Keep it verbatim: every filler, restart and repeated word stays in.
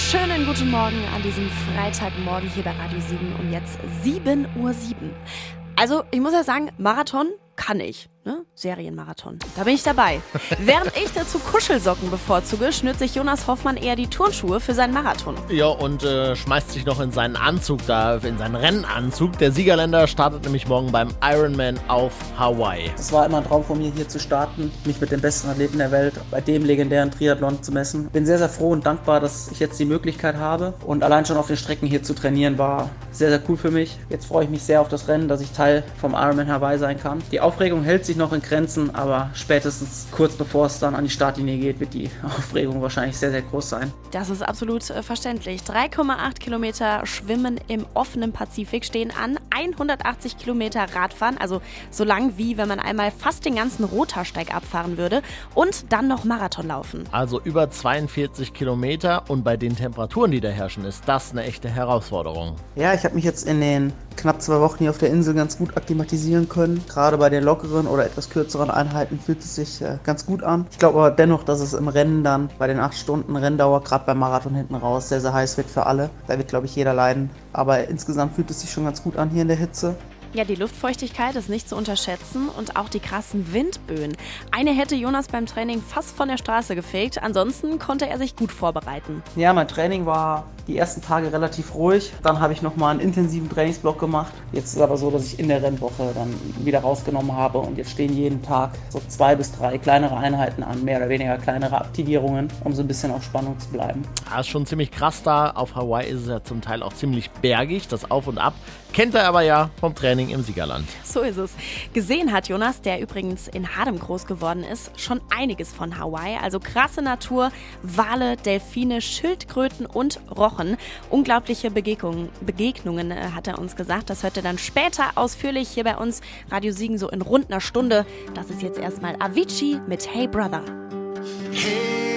Schönen guten Morgen an diesem Freitagmorgen hier bei Radio sieben um jetzt sieben Uhr sieben. Also, ich muss ja sagen, Marathon kann ich. Ne? Serienmarathon. Da bin ich dabei. Während ich dazu Kuschelsocken bevorzuge, schnürt sich Jonas Hoffmann eher die Turnschuhe für seinen Marathon. Ja, und äh, schmeißt sich noch in seinen Anzug da, in seinen Rennanzug. Der Siegerländer startet nämlich morgen beim Ironman auf Hawaii. Es war immer ein Traum von mir, hier zu starten, mich mit den besten Athleten der Welt bei dem legendären Triathlon zu messen. Bin sehr, sehr froh und dankbar, dass ich jetzt die Möglichkeit habe. Und allein schon auf den Strecken hier zu trainieren, war sehr, sehr cool für mich. Jetzt freue ich mich sehr auf das Rennen, dass ich Teil vom Ironman Hawaii sein kann. Die Aufregung hält sich noch in Grenzen, aber spätestens kurz bevor es dann an die Startlinie geht, wird die Aufregung wahrscheinlich sehr, sehr groß sein. Das ist absolut äh, verständlich. drei Komma acht Kilometer Schwimmen im offenen Pazifik stehen an, hundertachtzig Kilometer Radfahren, also so lang wie wenn man einmal fast den ganzen Rothaarsteig abfahren würde und dann noch Marathon laufen. Also über zweiundvierzig Kilometer und bei den Temperaturen, die da herrschen, ist das eine echte Herausforderung. Ja, ich habe mich jetzt in den knapp zwei Wochen hier auf der Insel ganz gut akklimatisieren können. Gerade bei den lockeren oder etwas kürzeren Einheiten fühlt es sich äh, ganz gut an. Ich glaube aber dennoch, dass es im Rennen dann bei den acht Stunden Renndauer, gerade beim Marathon hinten raus, sehr, sehr heiß wird für alle. Da wird, glaube ich, jeder leiden. Aber insgesamt fühlt es sich schon ganz gut an hier in der Hitze. Ja, die Luftfeuchtigkeit ist nicht zu unterschätzen und auch die krassen Windböen. Eine hätte Jonas beim Training fast von der Straße gefegt, ansonsten konnte er sich gut vorbereiten. Ja, mein Training war die ersten Tage relativ ruhig. Dann habe ich nochmal einen intensiven Trainingsblock gemacht. Jetzt ist es aber so, dass ich in der Rennwoche dann wieder rausgenommen habe und jetzt stehen jeden Tag so zwei bis drei kleinere Einheiten an, mehr oder weniger kleinere Aktivierungen, um so ein bisschen auf Spannung zu bleiben. Das ist schon ziemlich krass da. Auf Hawaii ist es ja zum Teil auch ziemlich bergig, das Auf und Ab. Kennt er aber ja vom Training im Siegerland. So ist es. Gesehen hat Jonas, der übrigens in Hardem groß geworden ist, schon einiges von Hawaii. Also krasse Natur, Wale, Delfine, Schildkröten und Rochen. Unglaubliche Begegnungen, Begegnungen äh, hat er uns gesagt. Das hört er dann später ausführlich hier bei uns. Radio Siegen so in rund einer Stunde. Das ist jetzt erstmal Avicii mit Hey Brother. Hey.